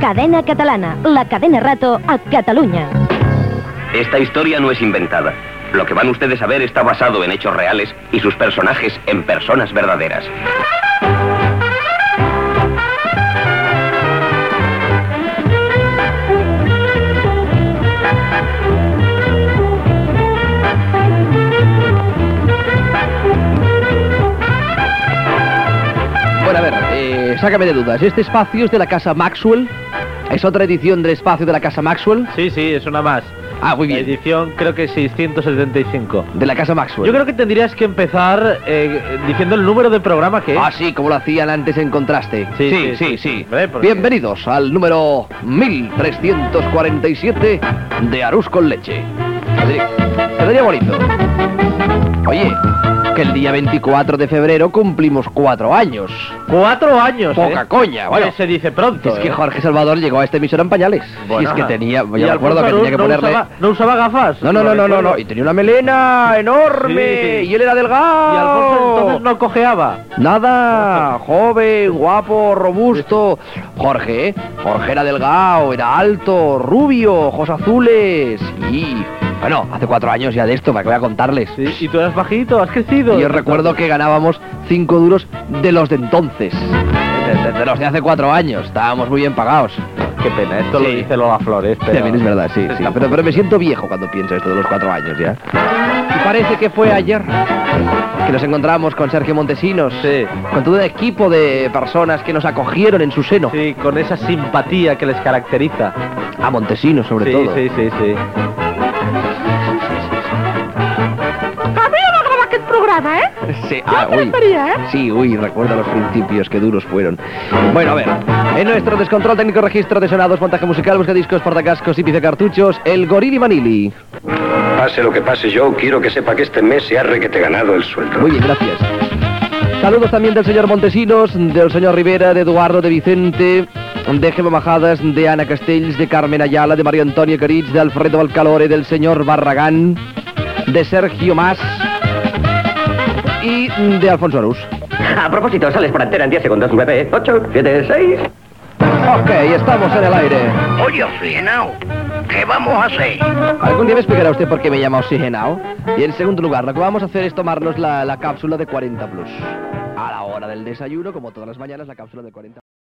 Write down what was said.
Cadena Catalana, la cadena rato a Cataluña. Esta historia no es inventada. Lo que van ustedes a ver está basado en hechos reales y sus personajes en personas verdaderas. Bueno, a ver, sácame de dudas. ¿Este espacio es de la Casa Maxwell? ¿Es otra edición del espacio de la Casa Maxwell? Sí, es una más. Ah, muy bien. La edición creo que es 675. De la Casa Maxwell. Yo creo que tendrías que empezar diciendo el número de programa que es. Ah, sí, como lo hacían antes en Contraste. Sí. Porque... Bienvenidos al número 1347 de Arús con leche. Quedaría bonito. Oye, que el día 24 de febrero cumplimos 4 años. 4 años, Poca coña, bueno. Se dice pronto. Es que Jorge Salvador llegó a esta emisora en pañales. Bueno, y es que tenía, yo y me acuerdo que tenía que ponerle... ¿No usaba gafas? No, y tenía una melena enorme, Sí. y él era delgado. Y Alfonso entonces no cojeaba. Nada, joven, guapo, robusto. Jorge era delgado, era alto, rubio, ojos azules. Y bueno, hace 4 años ya de esto, para que voy a contarles. Sí, y tú eras bajito, has crecido. Y yo recuerdo que ganábamos 5 duros de los de entonces. De los de hace 4 años. Estábamos muy bien pagados. Qué pena, esto Sí. lo dice Lola Flores. Pero... También es verdad, sí. Pero me siento viejo cuando pienso esto de los 4 años ya. Y parece que fue ayer que nos encontramos con Sergio Montesinos. Sí. Con todo un equipo de personas que nos acogieron en su seno. Sí, con esa simpatía que les caracteriza. A Montesinos, sobre todo. Sí. Programa, ¿eh? Sí, uy. María, ¿eh? Sí, recuerda los principios, qué duros fueron. Bueno, a ver, en nuestro descontrol técnico, registro de sonados, montaje musical, busca discos, portacascos y pizacartuchos, el Gorili Manili. Pase lo que pase, yo quiero que sepa que este mes se ha requete ganado el sueldo. Muy bien, gracias. Saludos también del señor Montesinos, del señor Rivera, de Eduardo, de Vicente, de Gemma Majadas, de Ana Castells, de Carmen Ayala, de María Antonia Carits, de Alfredo Alcalore, del señor Barragán, de Sergio Mas y de Alfonso Arús. A propósito, sales por antena en 10 segundos. 9, 8, 7, 6... Ok, estamos en el aire. Oye, oxigenado, ¿qué vamos a hacer? Algún día me explicará usted por qué me llama oxigenado. Y en segundo lugar, lo que vamos a hacer es tomarnos la cápsula de 40 Plus. A la hora del desayuno, como todas las mañanas, la cápsula de 40